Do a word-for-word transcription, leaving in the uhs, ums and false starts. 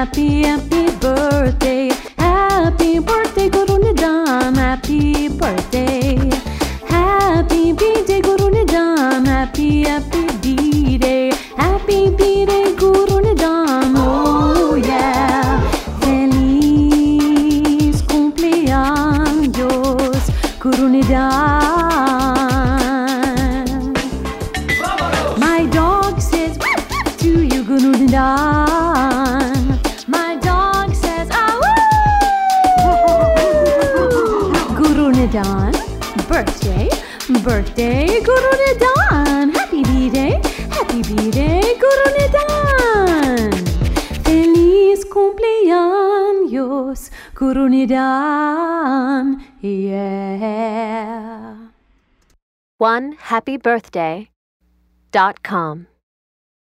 Happy, happy birthday. Happy birthday, Guru Nidam. Happy birthday. Happy birthday, Guru Nidam. Happy, happy birthday. Happy birthday, Guru Nidam. Oh yeah. Feliz cumpleaños, Guru Nidam. My dog says to you, Guru Nidam. My dog says, ah woo! Guru Nidam, birthday, birthday, Guru Nidam. Happy birthday, happy birthday, Guru Nidam. Feliz cumpleaños, Guru Nidam. Yeah. one happy birthday dot com